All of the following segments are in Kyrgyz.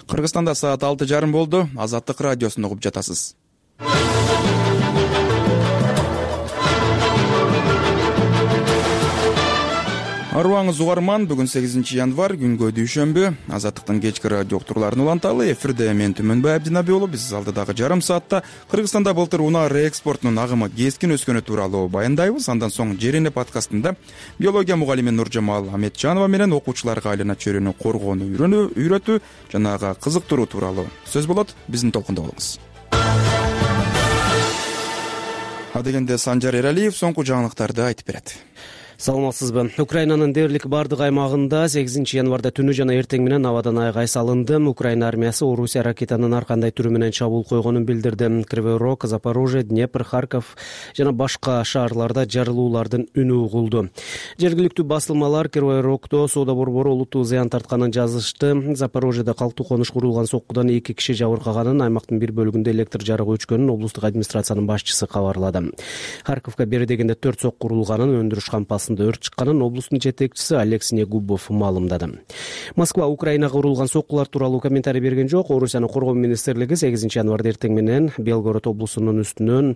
Кыргызстанда саат 6:30 болду. Азаттык радиосун угуп жатасыз. Арыбаңыз угарман, бүгүн 8 январь, күнгө дүйшөмбү. Азаттыктын кечки радио уктурууларын уланталы. Эфирде мен Түмөнбай Абдинаби болуп, биз алдыдагы жарым саатта Кыргызстанда былтыр унаа реэкспортунун агымы кескин өскөнү тууралуу баяндайбыз. Андан соң Жерене подкастында биология мугалими Нуржамал Аметжанова менен окуучуларга айлана чөйрөнү коргоону үйрөтүү жана ага кызыктыруу тууралуу сөз болот. Биздин толкунда болуңуз. Адегенде Санжар Эралиев соңку жаңылыктарды айтып берет. Саламатсызбы. Украинанын дээрлик бардык аймагында 8 январда түнү жана эртең менен абадан айгай салынды. Украина армиясы Орусия ракетанын ар кандай түрү менен чабуул койгонун билдирди. Кривой Рог, Запорожье, Днепр, Харьков жана башка шаарларда жарылуулардын үнү угулду. Жергиликтүү басылмалар Кривой Рогдо соода борбору олуттуу зыян тартканын жазышты. Запорожьеде калктуу конуш курулган соккудан 2 киши жабыркаганын, аймактын бир бөлүгүндө электр жарыгы өчкөнүн облустук администрациянын башчысы кабарлады. Харьковго бери дегенде 4 сок курулганын, өндүрүш кампасы өрт чыкканын облустун жетекчиси Алексей Губов маалымдады. Москва Украинага урулган соккулар тууралуу комментарий берген жок. Орусиянын коргоо министрлиги 8 январда эртең менен Белгород облусунун үстүнөн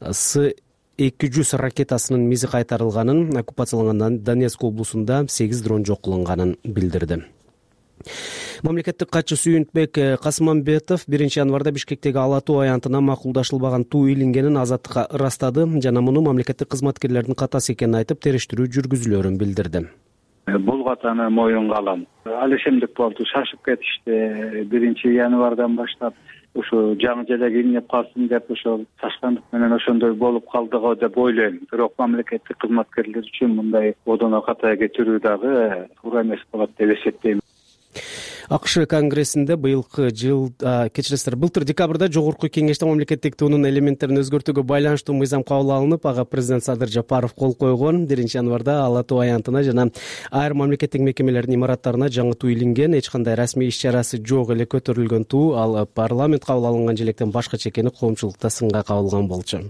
С-200 ракетасынын мизи кайтарылганын, оккупацияланган Донецк облусунда 8 дрон жок кылынганын билдирди. Мамлекеттик катчы Сүйүнтбек Касмамбетов 1 январда Бишкектеги Ала Тоо аянтына макулдашылбаган туу илингенин азаттыкка ырастады жана муну мамлекеттик кызматкерлердин катасы экенин айтып, териштирүү жүргүзүлөөрүн билдирди. Бул катаны моюнга алам. Ал ишемдик болду, шашып кетишти. 1 январдан баштап ушу жаңы желек илинип калсын деп ошол сашкандык менен ошондой болуп калдыго деп ойлойм. Бирок мамлекеттик кызматкерлер үчүн мындай одоно катая кетирүү дагы туура эмес болот деп эсептейм. АКШ Конгрессинде былтыр декабрда Жогорку кеңеште мамлекеттик туунун элементтерин өзгөртүүгө байланыштуу мыйзам кабыл алынып, ага президент Садыр Жапаров кол койгон. 1 январда Ала Тоо аянтына жана айрым мамлекеттик мекемелердин имараттарына жаңы туу илинген, эч кандай расмий иш-чарасы жок эле көтөрүлгөн туу, ал парламент кабыл алынган желектен башкача экени коомчулукта сынга кабылган болчу.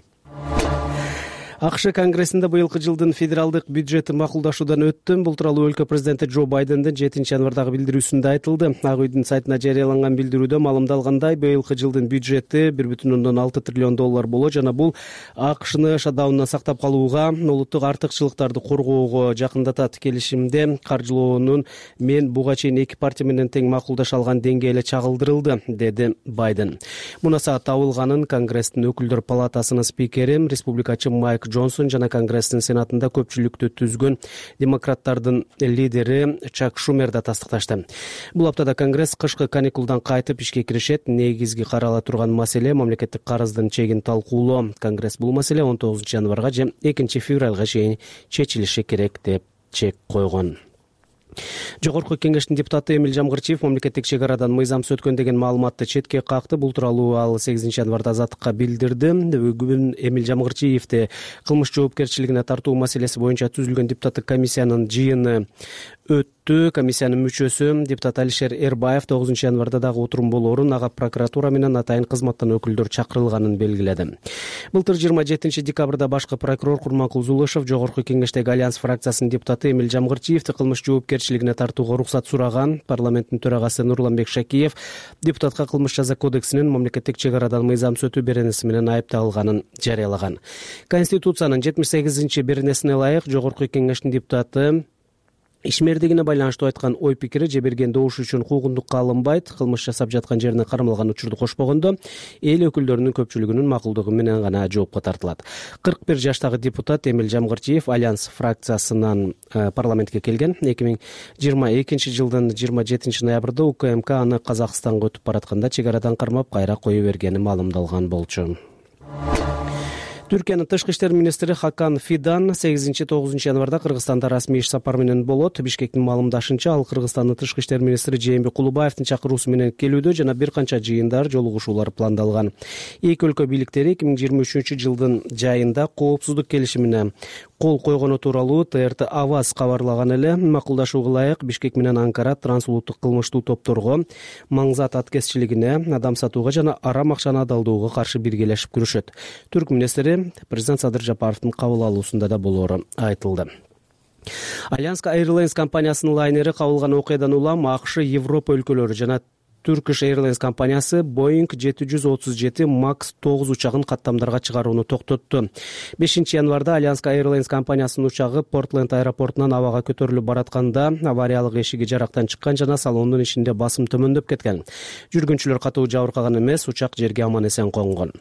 АКШ Конгрессинде быйылкы жылдын федералдык бюджети макулдашуудан өттү. Бул тууралуу өлкө президенти Джо Байдендин 7 январдагы билдирүүсүндө айтылды. Ак үйдүн сайтына жарыяланган билдирүүдө маалымдалгандай, быйылкы жылдын бюджети 1,6 триллион доллар болот жана бул АКШны шатдаундан сактап калууга, улуттук артыкчылыктарды коргоого жакындатат. Келишимде каржылоонун мен буга чейин 2 партия менен тең макулдаша алган деңгээли эле чагылдырылды, деди Байден. Мунаса табылганын Конгресстин өкүлдөр палатасынын спикери, республикачы Майк Джонсон жана Конгресстин сенатында көпчүлүктү түзгөн демократтардын лидери Чак Шумер да тастыкташты. Бул аптада Конгресс кышкы каникулдан кайтып ишке киришет. Негизги карала турган маселе мамлекеттик карыздын чегин талкуулоо. Конгресс бул маселе 19 январга же 2 февралга чейин чечилиши керек деп чек койгон. Жогорку кеңештин депутаты Эмил Жамгырчиев мамлекеттик чек арадан мыйзамсыз өткөн деген маалыматты четке какты. Бул тууралуу ал 8 январда азаттыкка билдирди. Бүгүн Эмил Жамгырчиевди кылмыш жоопкерчилигине тартуу маселеси боюнча түзүлгөн депутаттык комиссиянын жыйыны өттү. Комиссиянын мүчөсү депутат Алишер Эрбаев 9 январда дагы отурум болоорун, ага прокуратура менен атайын кызматтан өкүлдөр чакырылганын белгиледи. Былтыр 27 декабрда башкы прокурор Курманкул Зулышев Жогорку кеңештеги Альянс фракциясынын депутаты Эмил Жамгырчиевди кылмыш жоопкерчилигине тартууга уруксат сураган. Парламенттин төрагасы Нурланбек Шакиев депутатка кылмыш жаза кодексинин мамлекеттик чек арадан мыйзамсыз өтүү беренеси менен айыпталганын жарыялаган. Конституциянын 78 беренесине ылайык Жогорку кеңештин депутаты ишмердигине байланыштуу айткан ой пикири же берген добуш үчүн куугундукка алынбайт. Кылмыш жасап жаткан жерине кармалган учурду кошпогондо эл өкүлдөрүнүн көпчүлүгүнүн макулдугу менен гана жоопко тартылат. 41 жаштагы депутат Эмил Жамгырчиев Альянс фракциясынан парламентке келген. 2022 жылдын 27 ноябрда УКМК аны Казакстанга өтүп баратканда чек арадан кармап кайра кое бергени маалымдалган болчу. Түркиянын тышкы иштер министри Хакан Фидан 8-9 январда Кыргызстанда расмий иш сапар менен болот. Бишкектин маалымдашынча, ал Кыргызстандын тышкы иштер министри Жээнбек Кулубаевдин чакыруусу менен келүүдө жана бир канча жыйындар, жолугушуулар пландалган. Эки өлкө бийликтери 2023 жылдын жайында коопсуздук келишимине кол койгону тууралуу ТРТ Аваз кабарлаган эле. Макулдашууга ылайык Бишкек менен Анкара трансулуттук кылмыштуу топторго, маңзат аткезчилигине, адам сатууга жана арам акчаны адалдоого каршы биргелешип күрөшөт. Түрк министри президент Садыр Жапаровдун кабыл алуусунда да болоору айтылды. Альянс Airlines компаниясынын лайнери кабылган окуядан улам АКШ, Европа өлкөлөрү жана Turkish Airlines компаниясы Boeing 737 Max 9 учагын каттамдарга чыгарууну токтотту. 5-январда Alliance Airlines компаниясынын учагы Портленд аэропортунан абага көтөрүлүп баратканда авариялык эшиги жарактан чыккан жана салондун ичинде басым төмөндөп кеткен. Жүргүнчүлөр катуу жабыркаган эмес, учак жерге аман эсен конгон.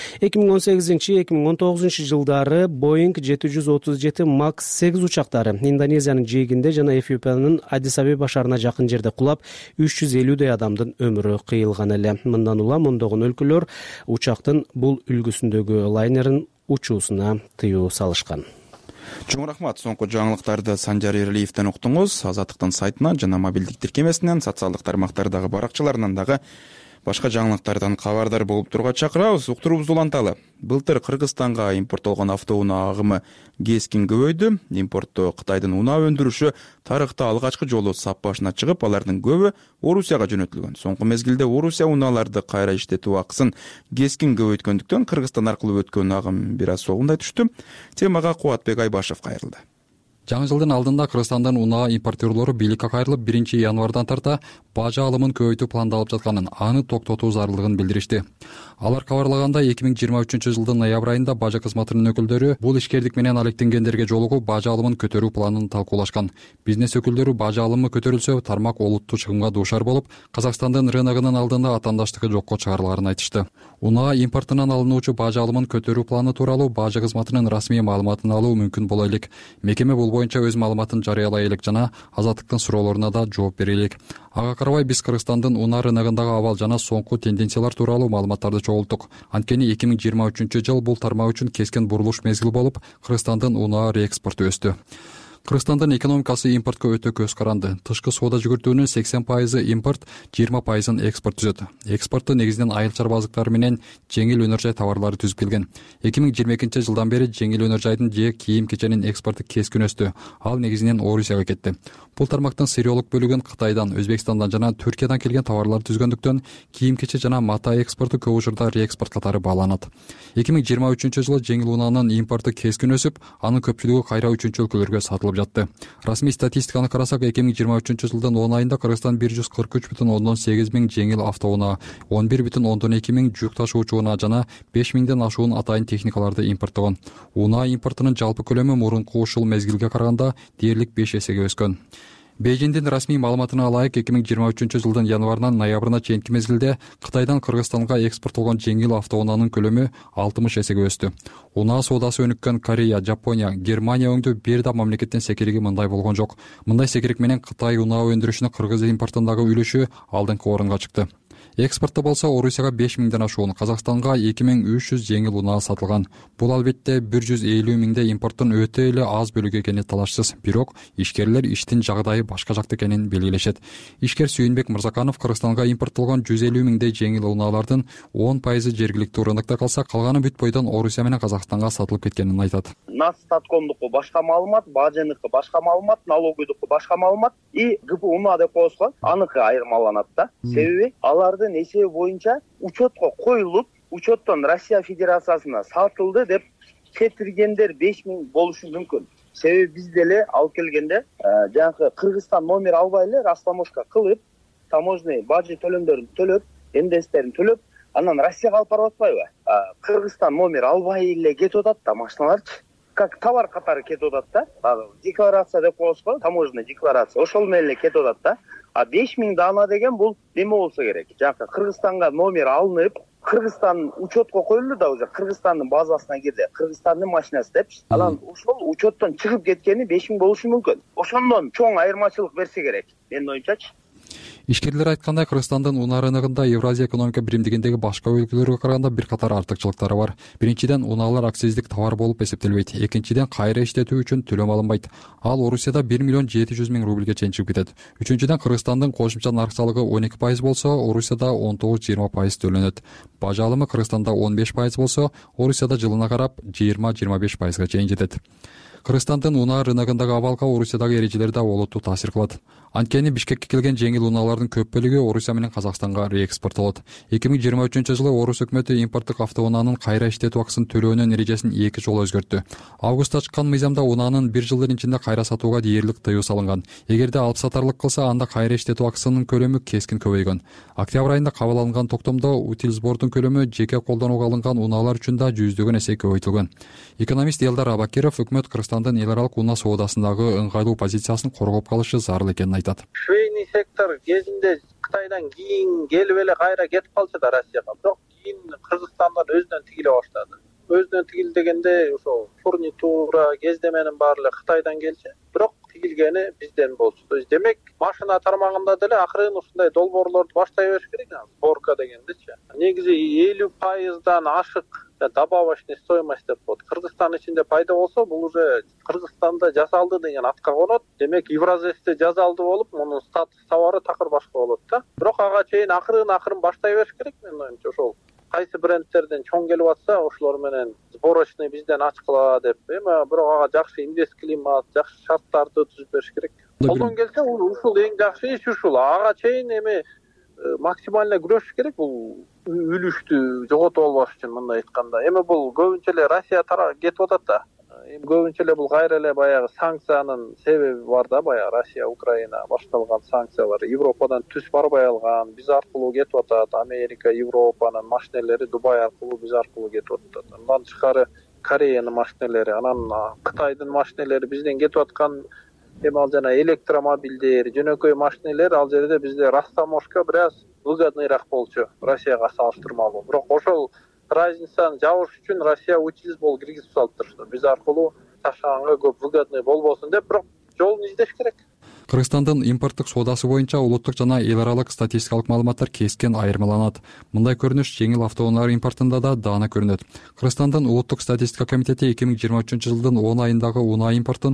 2018-2019 жылдары Boeing 737 Max 8 учактары Индонезиянын жээгинде жана Эфиопиянын Адис-Абеба шаарына жакын жерде кулап, 350 адамдын өмүрү кыйылган эле. Мындан улам ондогон өлкөлөр учактын бул үлгүсүндөгү лайнерин учуусуна тыюу салышкан. Чоң рахмат. Соңку жаңылыктарды Санжар Эрилиевден уктуңуз. Азаттыктын сайтынан жана мобилдик тиркемесинен, социалдык тармактардагы баракчаларынан дагы башка жаңылыктардан кабардар болуп турууга чакырабыз. Уктуруубузду уланталы. Былтыр Кыргызстанга импорттолгон автоунаа агымы кескин көбөйдү. Импорттоо Кытайдын унаа өндүрүшү тарыхта алгачкы жолу сап башына чыгып, алардын көбү Орусияга жөнөтүлгөн. Соңку мезгилде Орусия унааларды кайра иштетүү акысын кескин көбөйткөндүктөн Кыргызстан аркылуу өткөн агым бир аз согундай түштү. Темага Кубатбек Айбашев кайрылды. Жаңы жылдын алдында Кыргызстандын унаа импортерлору бийликке кайрылып, 1-январдан тарта бажа алымын көбөйтүү пландалып жатканын, аны токтотуу зарылдыгын билдиришти. Алар кабарлагандай, 2023 жылдын ноябрь айында бажа кызматынын өкүлдөрү бул ишкердик менен алектенгендерге жолугуп, бажа алымын көтөрүү планын талкуулашкан. Бизнес өкүлдөрү бажа алымы көтөрүлсө, тармак олуттуу чыгымга дуушар болуп, Казакстандын рыногунун алдында атаандаштыгы жокко чыгарыларын айтышты. Унаа импортунан алынуучу бажа алымын көтөрүү планы тууралуу бажа кызматынын расмий маалыматын алуу мүмкүн боло элек. Мекеме бул боюнча өз маалыматын жарыялай элек жана Азаттыктын суроолоруна да жооп бере элек. Ага карабай биз Кыргызстандын унаа рыногундагы абал жана соңку тенденциялар тууралуу маалыматтарды чогулттук. Анткени 2023 жыл бул тармак үчүн кескен бурулуш мезгили болуп, Кыргызстандын унаа реэкспорту өстү. Кыргызстандын экономикасы импортко өтө көз каранды. Тышкы соода жүгүртүүнүн 80% импорт, 20% экспорт түзөт. Экспортту негизинен айыл чарбазыктары менен жеңил өнөр жай товарлары түзүп келген. 2022 жылдан бери жеңил өнөр жайдын же кийим-кеченин экспорту кескин өстү. Ал негизинен Орусияга кетти. Бул тармактын сириолук бөлүгүн Кытайдан, Өзбекстандан жана Түркиядан келген товарлар түзгөндүктөн кийим-кече жана мата экспорту көп учурда реэкспорт катары бааланат. 2023 жылы жеңил унаанын импорту кескин өсүп, анын көпчүлүгү кайра 3-өлкөлөргө сатылып жатты. Расмий статистиканы карасак, 2023 жылдын 10 айында Кыргызстан 143,8 миң жеңил автоунаа, 11,2 миң жүк ташуучу унаа жана 5 миңден ашуун атайын техникаларды импорттогон. Унаа импортунун жалпы көлөмү мурунку ушул мезгилге караганда дээрлик 5 эсеге өскөн. Бейжиңдин расмий маалыматына алайык, 2023 жылдын январынан ноябрына чейинки мезгилде Кытайдан Кыргызстанга экспорттолгон жеңил автоунаанын көлөмү 60 эсеге өстү. Унаа соодасы өнүккөн Корея, Жапония, Германия өңдүү бир да мамлекеттин секириги мындай болгон жок. Мындай секирик менен Кытай унаа өндүрүшүнүн Кыргыз импортундагы үлүшү алдыңкы орунга чыкты. Экспортто болсо Орусияга 5 миңден ашуун, Казакстанга 2300 жеңил унаа сатылган. Бул албетте 150 миңде импорттун өтө эле аз бөлүгү экени талашсыз. Бирок ишкерлер иштин жагдайы башка жакта экенин белгилешет. Ишкер Сүйүнбек Мырзаканов Кыргызстанга импорттолгон 150 миңдей жеңил унаалардын 10% жергиликтүү рынокто калса, калганы бүт бойдон Орусия менен Казакстанга сатылып кеткенин айтат. Настаткомдуку башка маалымат, бажыныкы башка маалымат, налогойдуку башка маалымат и ГПУ унаа деп коебуз го, аныкы айырмаланат да. Себеби алардын эсеби боюнча учетко коюлуп, учеттон Россия Федерациясына сатылды деп кетиргендер 5 миң болушу мүмкүн. Себеби биз деле алып келгенде жанагы Кыргызстан номер албай эле растаможка кылып, таможный бажы төлөмдөрүн төлөп, НДСтерин төлөп, анан Россияга алып барып атпайбы? Кыргызстан номер албай эле кетип атат да машиналарчы. Как товар катары кетип атат да. Декларация деп коебуз го, таможенный декларация. Ошол менен эле кетип атат да. 5 миң дана деген бул неме болсо керек. Жанагы Кыргызстанга номер алынып, Кыргызстан учетко коюлду да, уже Кыргызстандын базасына кирди. Кыргызстандын машинасы депчи. Анан ошол учеттон чыгып кеткени 5 миң болушу мүмкүн. Ошондон чоң айырмачылык берсе керек, менин оюмчачы. Ишкерлер айткандай, Кыргызстандын унаа рыногунда Евразия экономика биримдигиндеги башка өлкөлөргө караганда бир катар артыкчылыктары бар. Биринчиден, унаалар акциздик товар болуп эсептелбейт. Экинчиден, кайра иштетүү үчүн төлөм алынбайт. Ал Орусияда 1 миллион 700 миң рубльге чейин чыгып кетет. Үчүнчүдөн, Кыргызстандын кошумча нарк салыгы 12% болсо, Орусияда 19-20% төлөнөт. Бажа алымы Кыргызстанда 15% болсо, Орусияда жылына карап 20-25%га чейин жетет. Кыргызстандын унаа рыногундагы абалга Орусиядагы эрежелер да олуттуу таасир кылат. Анткени Бишкекке келген жеңил унаалардын көп бөлүгү Орусия менен Казакстанга реэкспорттолот. 2023-жылы Орус өкмөтү импорттук автоунаанын кайра иштетүү акысын төлөөнүн эрежесин 2 жолу өзгөрттү. Августта чыккан мыйзамда унаанын 1 жылдын ичинде кайра сатууга дээрлик тыюу салынган. Эгерде алып сатарлык кылса, анда кайра иштетүү акысынын көлөмү кескин көбөйгөн. Октябрь айында кабыл алынган токтомдо утилсбордун көлөмү жеке колдонууга алынган унаалар үчүн да 100 эсе көбөйтүлгөн. Экономист Элдар Абакиров өкмөт Кыргызстандын эл аралык унаа соодасындагы ыңгайлуу позициясын коргоп калышы зарыл экенин айтат. Швейный сектор кезинде Кытайдан кийин келип эле кайра кетип калчу да Россияга. Бирок кийин Кыргызстандан өзүнөн тигиле баштады. Өзүнөн тигил дегенде ошо фурнитура, кездеменин баары Кытайдан келчү. Бирок тигилгени бизден болчу. То есть демек машина тармагында деле акырын ушундай долбоорлорду баштай бериш керек. Сборка дегендечи. Негизи 50%дан ашык добавочный стоимость деп коет. Кыргызстан ичинде пайда болсо, бул уже Кыргызстанда жасалды деген атка конот. Демек Евразесте жасалды болуп, мунун статус товары такыр башка болот да. Бирок ага чейин акырын баштай бериш керек, менин оюмча. Ошол кайсы брендтерден чоң келип атса, ошолор менен сборочный бизден ачкыла деп. Эми бирок ага жакшы инвест климат, жакшы шарттарды түзүп бериш керек. Колдон келсе, ушул эң жакшы иш ушул. Ага чейин эми максимально күрөшүш керек бул үлүштү жоготуп албаш үчүн, мындай айтканда. Эми бул көбүнчө эле Россия кетип атат да. Эми көбүнчө эле бул кайра эле баягы санкциянын себеби бар да, баягы Россия, Украина башталган санкциялар Европадан түз барбай алган, биз аркылуу кетип атат. Америка, Европанын машинелери Дубай аркылуу биз аркылуу кетип атат. Андан тышкары Кореянын машинелери, анан Кытайдын машинелери бизден кетип аткан. Эми ал жана электромобилдер, жөнөкөй машинелер ал жерде бизде растаможка бир аз выгодныйраак болчу Россияга салыштырмалуу. Бирок ошол разницаны жабыш үчүн Россия утилсбол киргизип салыптыр. Биз аркылуу ташыганга көп выгодный болбосун деп, бирок жолун издеш керек. Кыргызстандын импорттук соодасы боюнча улуттук жана эл аралык статистикалык маалыматтар кескен айырмаланат. Мындай көрүнүш жеңил автоунаалар импортунда да даана көрүнөт. Кыргызстандын улуттук статистика комитети 2023-жылдын 10 айындагы унаа импортун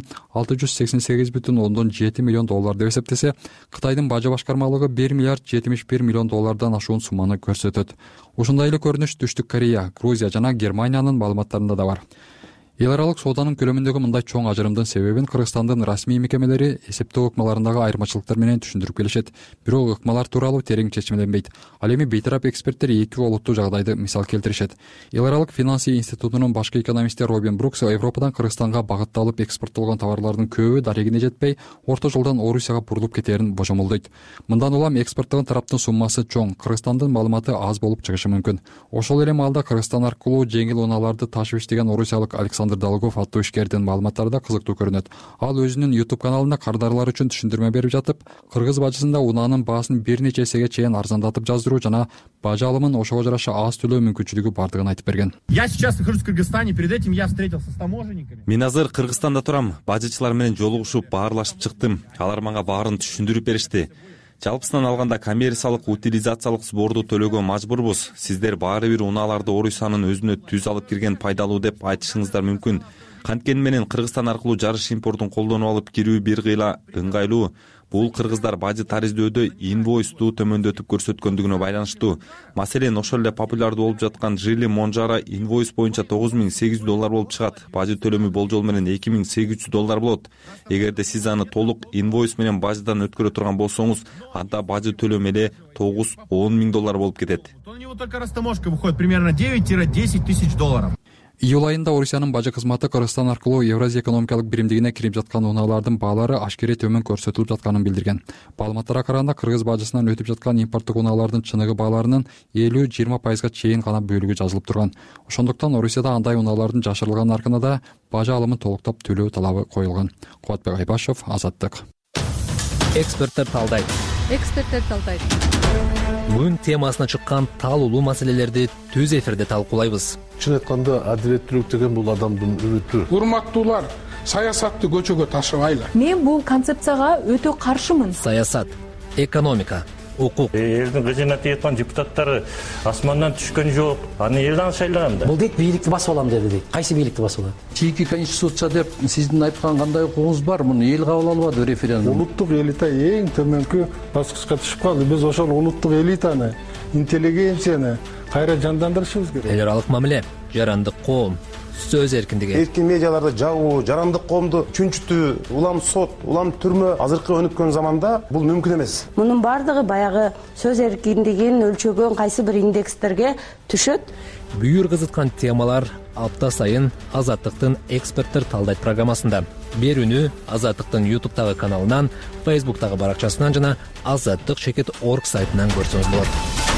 688,7 миллион доллар деп эсептесе, Кытайдын бажы башкармалыгы 1 миллиард 71 миллион доллардан ашуун сумманы көрсөтөт. Ушундай эле көрүнүш Түштүк Корея, Грузия жана Германиянын маалыматтарында да бар. Эл аралык сооданын көлөмүндөгү мындай чоң ажырымдын себебин Кыргызстандын расмий мекемелери эсептөө ыкмаларындагы айырмачылыктар менен түшүндүрүп келишет. Бирок ыкмалар тууралуу терең чечимденбейт. Ал эми бейтарап эксперттер эки олуттуу жагдайды мисал келтиришет. Эл аралык финансы институтунун башкы экономисти Робин Брукс Европадан Кыргызстанга багытталып экспорттолгон товарлардын көбү дарегине жетпей, орто жолдон Орусияга бурулуп кетерин божомолдойт. Мындан улам экспорттогон тараптын суммасы чоң, Кыргызстандын маалыматы аз болуп чыгышы мүмкүн. Ошол эле маалда Кыргызстан аркылуу жеңил унааларды ташып иштеген орусиялык Александр Долгов аттуу ишкердин маалыматтары да кызыктуу көрүнөт. Ал өзүнүн YouTube каналында кардарлар үчүн түшүндүрмө берип жатып, кыргыз бажысында унаанын баасын бир нече эсеге чейин арзандатып жаздыруу жана бажы алымын ошого жараша аз төлөө мүмкүнчүлүгү бардыгын айтып берген. Я сейчас нахожусь в Кыргызстане, перед этим я встретился с таможенниками. Мен азыр Кыргызстанда турам, бажычылар менен жолугушуп, баарлашып чыктым. Алар мага баарын түшүндүрүп беришти. Жалпысынан алганда коммерциялык утилизациялык сборду төлөөгө мажбурбуз. Сиздер баары бир унааларды Орусиянын өзүнө түз алып кирген пайдалуу деп айтышыңыздар мүмкүн. Канткени менен Кыргызстан аркылуу жарыш импортун колдонуп алып кирүү бир кыйла ыңгайлуу. Бул кыргыздар бажы тариздөдө инвойсту төмөндөтүп көрсөткөндүгүнө байланыштуу. Маселен, ошол эле популярдуу болуп жаткан Жили Монжара инвойс боюнча $9,800 болуп чыгат. Бажы төлөмү болжол менен $2,800 болот. Эгерде сиз аны толук инвойс менен бажыдан өткөрө турган болсоңуз, анда бажы төлөмү эле $9-10 миң болуп кетет. У него только растаможка выходит примерно $9-10 тысяч. Июль айында Орусиянын бажы кызматы Кыргызстан аркылуу Евразия экономикалык биримдигине кирип жаткан унаалардын баалары ашкерей төмөн көрсөтүлүп жатканын билдирген. Маалыматтарга караганда кыргыз бажысынан өтүп жаткан импорттук унаалардын чыныгы бааларынын 50-20% чейин гана бөлүгү жазылып турган. Ошондуктан Орусияда андай унаалардын жашырылган наркына да бажы алымын толуктап төлөө талабы коюлган. Кубатбек Айбашев, Азаттык. Эксперттер талдайт. Бүгүн темасына чыккан талуулуу маселелерди түз эфирде талкуулайбыз. Чын айтканда, адилеттүүлүк деген бул адамдын үмүтү. Урматтуулар, саясатты көчөгө ташыбайлы. Мен бул концепцияга өтө каршымын. Саясат, экономика, укук. Элдин кызына тиеткан депутаттары асмандан түшкөн жок. Аны элден шайлаган да. Бул дейт бийликти басып алам деди. Кайсы бийликти басып алат? Чийки конституция деп сиздин айткан кандай укугуңуз бар? Муну эл кабыл албады референдум. Улуттук элита эң төмөнкү баскычка түшүп калды. Биз ошол улуттук элитаны, интеллигенцияны кайра жандандырышыбыз керек. Эл аралык мамиле, жарандык коом, сөз эркиндиги. Эркин медиаларды жабуу, жарандык коомду чүнчүтүү, улам сот, улам түрмө азыркы өнүккөн заманда бул мүмкүн эмес. Мунун бардыгы баягы сөз эркиндигин өлчөгөн кайсы бир индекстерге түшөт. Бүйүр кызыткан темалар апта сайын Азаттыктын эксперттер талдайт программасында. Берүүнү Азаттыктын YouTube'тагы каналынан, Facebook'тагы баракчасынан жана azаттык.org сайтынан көрсөңүз болот.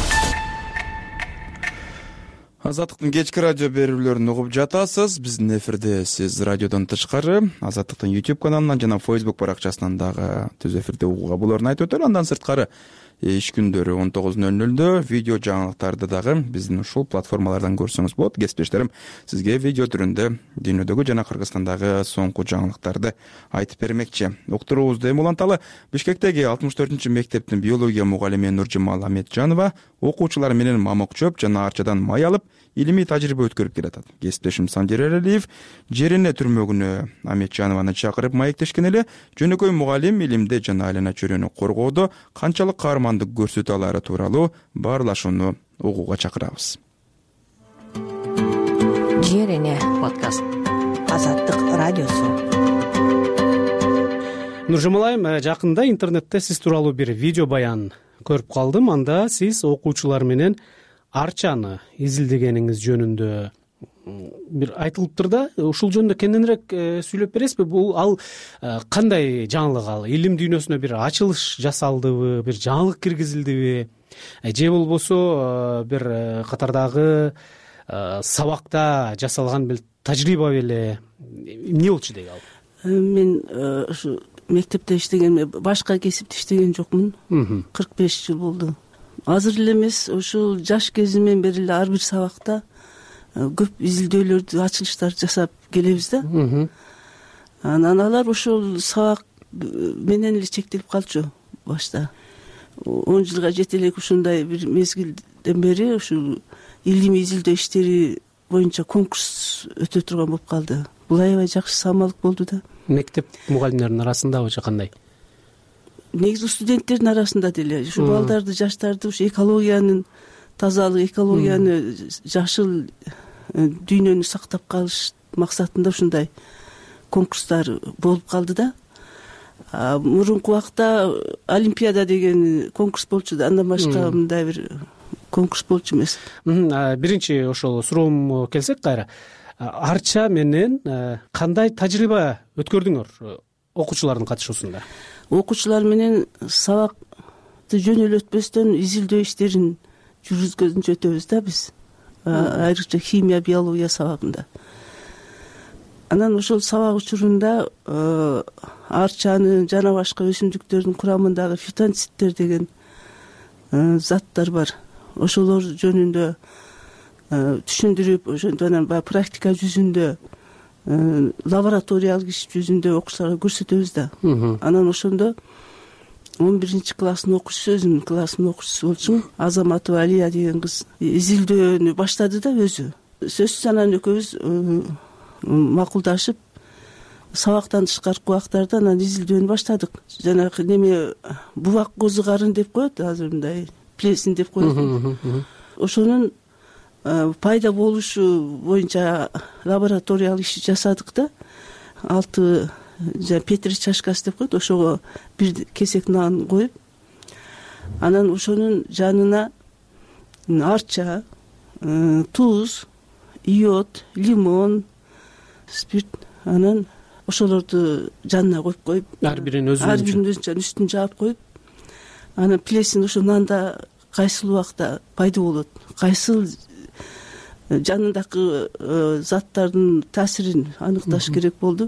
Азаттыктын кечки радио берүүлөрүн угуп жатасыз. Биздин эфирде сиз радиодон тышкары Азаттыктын YouTube каналынан жана Facebook баракчасынан дагы түз эфирде угууга болоорун айтып өтөлү. Андан сырткары иш күндөрү 19:00 видео жаңылыктарды дагы биздин ушул платформалардан көрсөңүз болот. Кесиптештерим сизге видео түрүндө дүйнөдөгү жана Кыргызстандагы соңку жаңылыктарды айтып бермекчи. Уктуруубузду эми уланталы. Бишкектеги 64-мектептин биология мугалими Нуржамал Аметжанова окуучулар менен мамык чөп жана арчадан май алып илимий тажрыйба өткөрүп келатат. Кесиптешим Сандир Эралиев жерине түрмөгүнө Аметжанованы чакырып маектешкен эле жөнөкөй мугалим илимде жана айлана чөйрөнү коргоодо канчалык каармандык көрсөтө алары тууралуу баарлашууну угууга чакырабыз. Жерине подкаст. Азаттык радиосу. Нуржамал айым, жакында интернетте сиз тууралуу бир видео баян көрүп калдым. Анда сиз окуучулар менен арчаны изилдегениңиз жөнүндө бир айтылыптыр да. Ушул жөнүндө кененирээк сүйлөп бересизби? Бул ал кандай жаңылык ал? Илим дүйнөсүнө бир ачылыш жасалдыбы, бир жаңылык киргизилдиби? Же болбосо бир катардагы сабакта жасалган бир тажрыйба беле? Эмне болчу дейт ал? Мен ушу мектепте иштеген, башка кесипте иштеген жокмун. 45 жыл болду. Азыр эле эмес, ушул жаш кезимден бери эле ар бир сабакта көп изилдөөлөрдү, ачылыштар жасап келебиз да. Анан алар ошол сабак менен эле чектелип калчу башта. 10 жылга жете элек ушундай бир мезгилден бери ушул илимий изилдөө иштери боюнча конкурс өтө турган болуп калды. Бул аябай жакшы самалык болду да. Мектеп мугалимдеринин арасындабы же кандай? Негизи студенттердин арасында деле ушу балдарды, жаштарды ушу экологиянын тазалык, экологияны жашыл дүйнөнү сактап калыш максатында ушундай конкурстар болуп калды да. Мурунку убакта Олимпиада деген конкурс болчу да, андан башка мындай бир конкурс болчу эмес. Биринчи ошол суроом келсек кайра. Арча менен кандай тажрыйба өткөрдүңөр окуучулардын катышуусунда? Окуучулар менен сабакты жөн эле өтпөстөн изилдөө иштерин жүргүзгөнчү өтөбүз да биз. Айрыкча химия, биология сабагында. Анан ошол сабак учурунда арчаны жана башка өсүмдүктөрдүн курамындагы фитонциттер деген заттар бар. Ошолор жөнүндө түшүндүрүп, ошондон анан баягы практика жүзүндө, лабораториялык иш жүзүндө окуучуларга көрсөтөбүз да. Анан ошондо 11-класстын окуучусу, өзүмдүн класстын окуучусу болчумун, Азаматова Алия деген кыз изилдөөнү баштады да өзү. Сөзсүз анан экөөбүз макулдашып сабактан тышкаркы убактарда анан изилдөөнү баштадык. Жанагы неме бубак козу карын деп коет, азыр мындай плесин деп коет. Ошонун пайда болушу боюнча лабораториялык иш жасадык да. 6 Петри чашкасы деп коет, ошого бир кесек нан коюп, анан ошонун жанына арча, туз, йод, лимон, спирт, анан ошолорду жанына коюп, ар бирин өзүнүн үстүн жаап коюп, анан плесин ошо нанда кайсыл убакта пайда болот, кайсыл жанындагы заттардын таасирин аныкташ керек болду.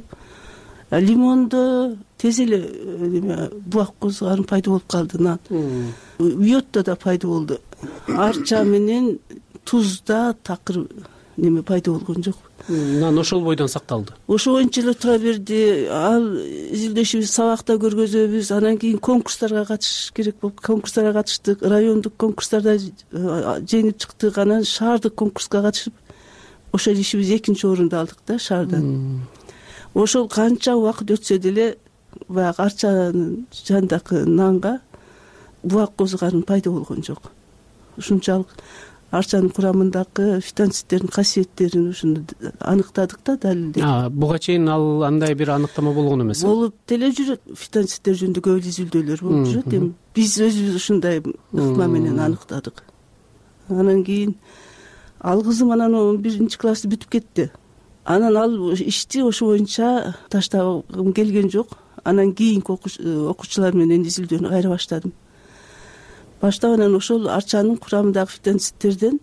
Лимондо тез эле бубак козу карын пайда болуп калды, нан. Йоддо да пайда болду. Арча менен тузда такыр неме пайда болгон жок. Нан ошол бойдон сакталды. Ошо боюнча эле тура берди. Ал изилдөшүбүз сабакта көргөзөбүз, анан кийин конкурстарга катышыш керек болуп, конкурстарга катыштык, райондук конкурстарда жеңип чыктык, анан шаардык конкурска катышып, ошол ишибиз 2-орунду алдык да шаардан. Ошол канча убакыт өтсө деле баягы арчанын жанындагы нанга бубак козу карын пайда болгон жок. Ушунчалык арчанын курамындагы фитонцидтердин касиеттерин ушуну аныктадык да далилдедик. Буга чейин ал андай бир аныктама болгон эмес. Болуп деле жүрөт. Фитонцидтер жөнүндө көп изилдөөлөр болуп жүрөт. Эми биз өзүбүз ушундай ыкма менен аныктадык. Анан кийин ал кызым анан 11 классты бүтүп кетти. Анан ал ишти ошо боюнча таштагым келген жок. Анан кийинки окуучулар менен изилдөөнү кайра баштадым. Баштап анан ошол арчанын курамындагы фитонцидтерден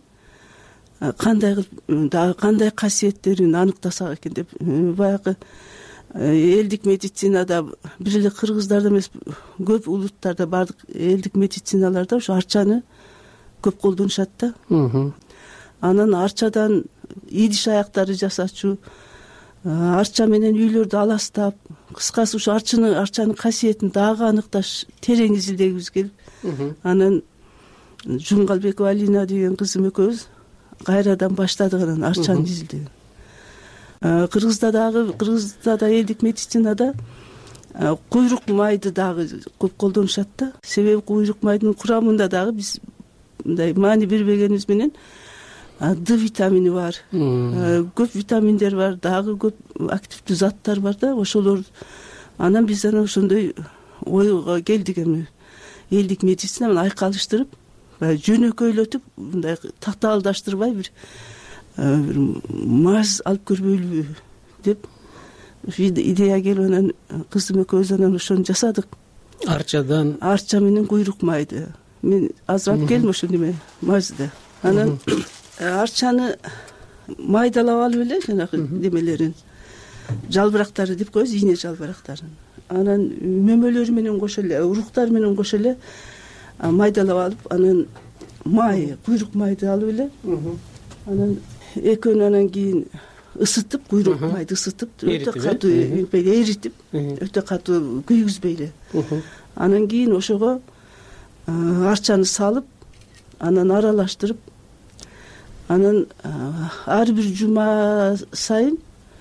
кандай касиеттерин аныктасак экен деп баягы элдик медицинада бир эле кыргыздарда эмес көп улуттарда баардык элдик медициналарда ошо арчаны көп колдонушат да. Анан арчадан идиш аяктары жасачу, арча менен үйлөрдү аластап, кыскасы ушу арчанын касиетин дагы аныкташ терең изилдегибиз келип, анан Жумгалбекова Алина деген кызым экөөбүз кайрадан баштадык анан арчаны изилдөөнү. Кыргызда да элдик медицинада куйрук майды дагы көп колдонушат да. Себеби куйрук майдын курамында дагы биз мындай маани бербегенибиз менен D витамини бар, көп витаминдер бар, дагы көп активдүү заттар бар да, ошолор. Анан биз ошондой ойго келдик, эми элдик медицина менен айкалыштырып, жөнөкөйлөтүп, мындай тактаалдаштырбай бир маз алып көрбөйлүбү деп идея келип, анан кызым экөөбүз анан ошону жасадык. Арча менен куйрук майды. Мен азыр алып келдим ошо неме мазды. Анан арчаны майдалап алып эле жанагы немелерин, жалбырактары деп коебуз, ийне жалбырактарын. Анан мөмөлөрү менен кошо эле, уруктары менен кошо эле майдалап алып, анан куйрук майды алып эле, анан экөөнү анан кийин ысытып, куйрук майды ысытып, өтө катуу эритип, өтө катуу күйгүзбөй эле. Анан кийин ошого арчаны салып, анан аралаштырып, анан ар бир жума сайын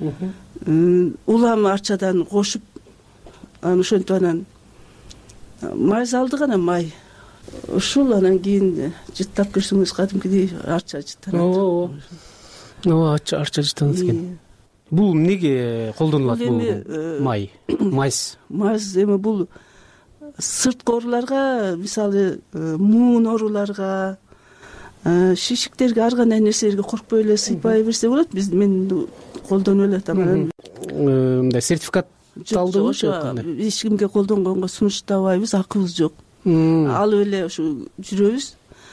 улам арчадан кошуп, анан ошентип анан май салдык, анан май. Ушул анан кийин жыттап көрсөңүз кадимкидей арча жыттанат. Арча жыттанат экен. Бул эмнеге колдонулат бул май? Маз эми бул сырткы ооруларга, мисалы муун ооруларга, шишиктерге, ар кандай нерселерге коркпой эле сыйпай берсе болот. Мен колдонуп эле атам. Мындай сертификат алдыбы жок? Эч кимге колдонгонго сунуштабайбыз, акыбыз жок. Алып эле ушу жүрөбүз.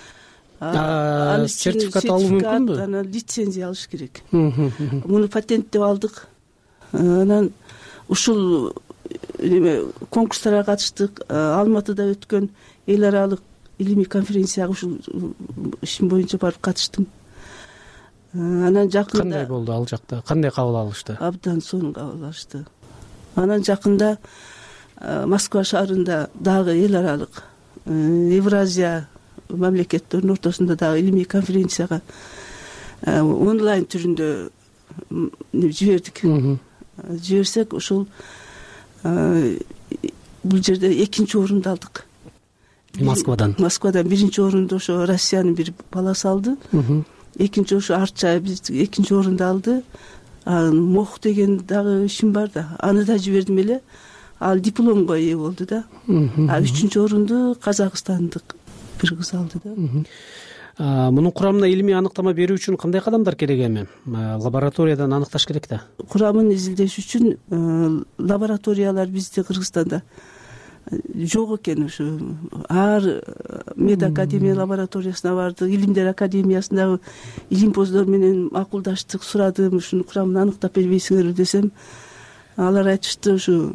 Сертификат алуу мүмкүнбү? Анан лицензия алыш керек. Муну патенттеп алдык. Анан ушул конкурстарга катыштык. Алматыда өткөн эл аралык илимий конференцияга ушул ишим боюнча барып катыштым. Анан жакында кандай болду ал жакта? Кандай кабыл алышты? Абдан сонун кабыл алышты. Анан жакында Москва шаарында дагы эл аралык Евразия мамлекеттеринин ортосунда дагы илимий конференцияга онлайн түрүндө жибердик. Жиберсек, ошол бул жерде 2-чи орунду алдык. Москвадан биринчи орунду ошо Россиянын бир баласы алды. Экинчи ошо арча биз 2-чи орунду алды. Мох деген дагы ишим бар да, аны да жибердим эле. Ал дипломго ээ болду да. 3-чү орунду Казакстандык бир кыз алды да. Мунун курамына илимий аныктама берүү үчүн кандай кадамдар керек эми? Лабораториядан аныкташ керек да. Курамын изилдеш үчүн лабораториялар бизде Кыргызстанда жок экен. Ушу ар медакадемия лабораториясына бардык, илимдер академиясындагы илимпоздор менен макулдаштык, сурадым, ушунун курамын аныктап бербейсиңерби десем, алар айтышты ушу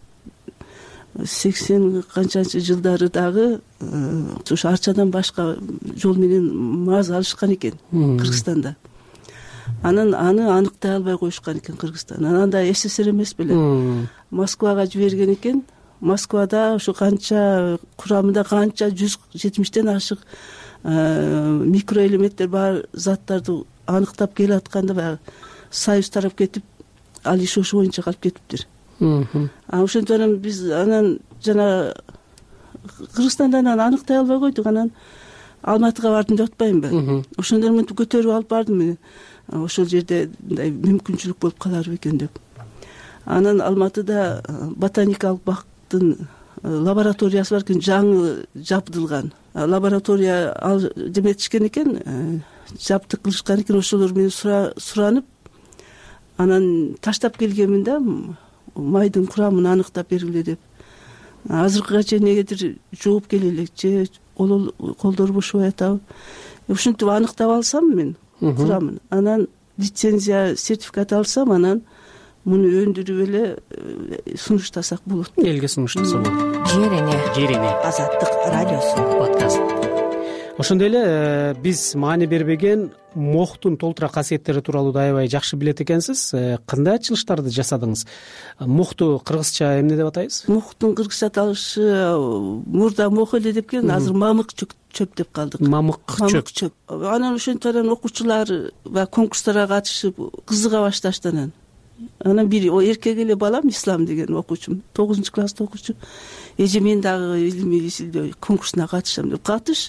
80 канчанчы жылдары дагы ушу арчадан башка жол менен маз алышкан экен Кыргызстанда. Анан аны аныктай албай коюшкан экен Кыргызстан. Анан да СССР эмес беле. Москвага жиберген экен. Москвада ушу канча курамында канча 170тен ашык микроэлементтер бар заттарды аныктап келатканда баягы Союз тарап кетип, ал иш ошо боюнча калып кетиптир. Ошентип анан биз анан жана Кыргызстандан аныктай албай койдук. Анан Алматыга бардым деп атпаймынбы? Ошондор менен көтөрүп алып бардым мен. Ошол жерде мындай мүмкүнчүлүк болуп калар бекен деп. Анан Алматыда ботаникалык бактын лабораториясы бар экен, жаңы жабдылган. Лаборатория ал деметишкен экен, жабдык кылышкан экен, ошолор менен суранып, анан таштап келгенмин да, майдын курамын аныктап бергиле деп. Азыркыга чейин негедир жууп келе элек, колдор бошобой атабы. Ушинтип аныктап алсам мен курамын. Анан лицензия, сертификат алсам, анан муну өндүрүп эле сунуштасак болот. Элге сунуштаса болот. Жерене Азаттык радиосу подкаст. Ошондой эле биз маани бербеген моктун толтура касиеттери тууралуу да аябай жакшы билет экенсиз. Кандай ачылыштарды жасадыңыз? Мокту кыргызча эмне деп атайбыз? Моктун кыргызча аталышы мурда мох эле деп келген, азыр мамык чөп деп калдык. Мамык чөп. Анан ошентип анан окуучулар конкурстарга катышып кызыга башташты анан. Анан бир эркек эле балам, Ислам деген окуучум, 9-класста окуучу. Эже мен дагы илимий изилдөө конкурсуна катышам деп катыш.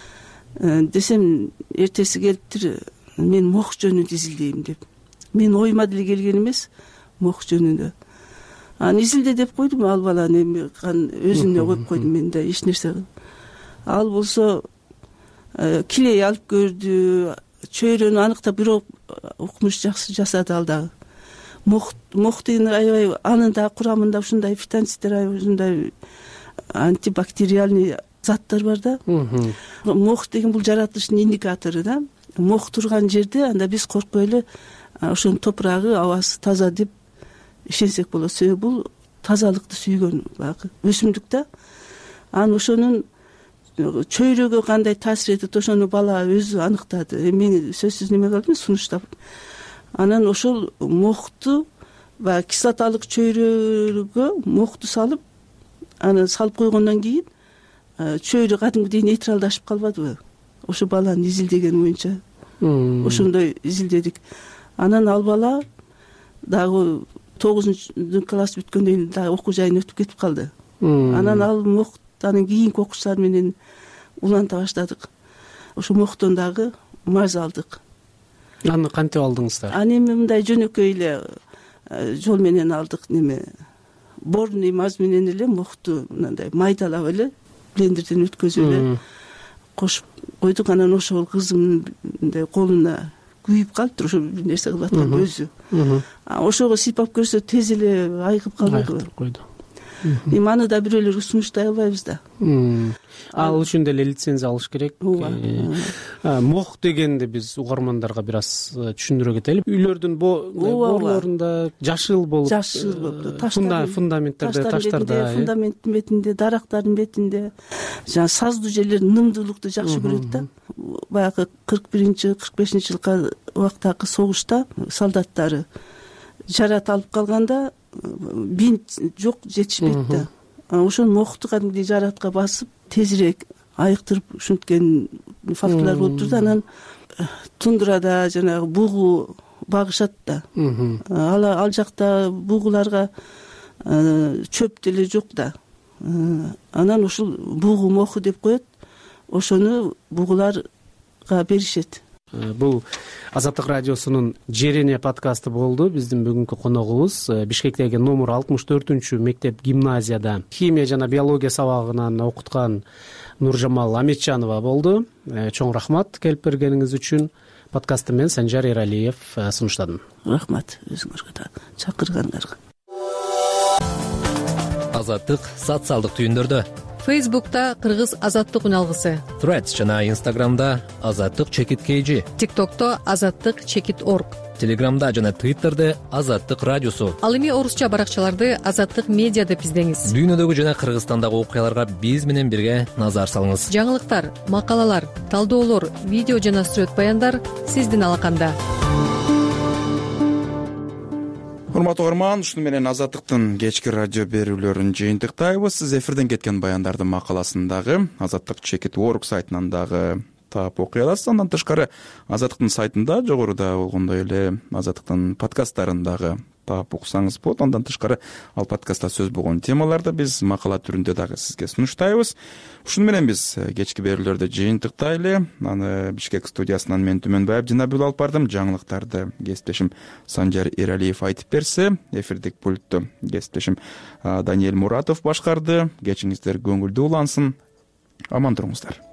Десем, эртеси келиптир, мен мох жөнүндө изилдейм деп. Мен оюма деле келген эмес, мох жөнүндө. Аны изилде деп койдум, ал баланы эми өзүнө коюп койдум мен да эч нерсе. Ал болсо килей алып көрдү, чөйрөнү аныктап бирок укмуш жакшы жасады ал дагы. Моктун аябай анын да курамында ушундай фитонцидтер, ушундай антибактериальный заттар бар да. Мох деген бул жаратылыштын индикатору да. Мох турган жерде анда биз коркпой эле ошонун топурагы, абасы таза деп ишенсек болот. Себеби бул тазалыкты сүйгөн багы өсүмдүк да. Анан ошонун чөйрөгө кандай таасир этет, ошону бала өзү аныктады. Мен сөзсүз неме кылдым, сунуштап. Анан ошол мокту баягы кислоталык чөйрөгө мокту салып, анан салып койгондон кийин чөйрө кадимкидей нейтралдашып калбадыбы? Ошо баланы изилдеген боюнча. Ошондой изилдедик. Анан ал бала дагы 9-класс бүткөндөн кийин дагы окуу жайын өтүп кетип калды. Анан ал моктанын кийинки окуучулар менен уланта баштадык. Ошо моктон дагы маз алдык. Аны кантип алдыңыздар? Аны эми мындай жөнөкөй эле жол менен алдык, неме борный маз менен эле мокту мындай майдалап эле блендерден өткөзүп эле кошуп койдук. Анан ошол кызымдын мындай колуна күйүп калыптыр, ошо бир нерсе кылып аткан өзү. Ошого сыйпап көрсө тез эле айыгып калды. Эми аны да бирөөлөргө сунуштай албайбыз да. Ал үчүн деле лицензия алыш керек. Мох дегенди биз угармандарга бир аз түшүндүрө кетели. Үйлөрдүн борлорунда жашыл болуп, фундаменттерде, таштарда, фундаменттин бетинде, дарактардын бетинде, жана саздуу жерлер нымдуулукту жакшы көрөт да. Баягы 41-45 убактагы согушта солдаттары жарат алып калганда бинт жок, жетишпейт да. Ошону мокту кадимки жаратка басып тезирээк айыктырып ушинткен фактылар болуп турду. Анан тундрада жанагы бугу багышат да. Ал жакта бугуларга чөп деле жок да. Анан ушул бугу моху деп коет. Ошону бугуларга беришет. Бул Азаттык радиосунун Жерене подкасты болду. Биздин бүгүнкү коногубуз Бишкектеги номер 64 мектеп гимназияда химия жана биология сабагынан окуткан Нуржамал Аметжанова болду. Чоң рахмат келип бергениңиз үчүн. Подкастты мен Санжар Эралиев сунуштадым. Рахмат өзүңөргө да чакыргандарга. Азаттык социалдык түйүндөрдө. Фейсбукта Кыргыз азаттык үналгысы, Threads жана Инстаграмда Азаттык чекит KG, ТикТокто Азаттык чекит орг, Телеграмда жана Твиттерде Азаттык радиосу. Ал эми орусча баракчаларды Азаттык медиа деп издеңиз. Дүйнөдөгү жана Кыргызстандагы окуяларга биз менен бирге назар салыңыз. Жаңылыктар, макалалар, талдоолор, видео жана сүрөт баяндар сиздин алаканда. Урматтуу угарман, ушуну менен Азаттыктын кечки радио берүүлөрүн жыйынтыктайбыз. Сиз эфирден кеткен баяндардын макаласындагы Азаттык чекит орг сайтынан дагы таап окуй аласыз. Андан тышкары Азаттыктын сайтында жогоруда болгондой эле Азаттыктын подкасттарын дагы таап уксаңыз болот. Андан тышкары ал подкастта сөз болгон темаларды биз макала түрүндө дагы сизге сунуштайбыз. Ушуну менен биз кечки берүүлөрдү жыйынтыктайлы. Аны Бишкек студиясынан мен Түмөнбай Абдинабиул алып бардым. Жаңылыктарды кесиптешим Санжар Эралиев айтып берсе, эфирдик пультту кесиптешим Даниэль Муратов башкарды. Кечиңиздер көңүлдүү улансын. Аман туруңуздар.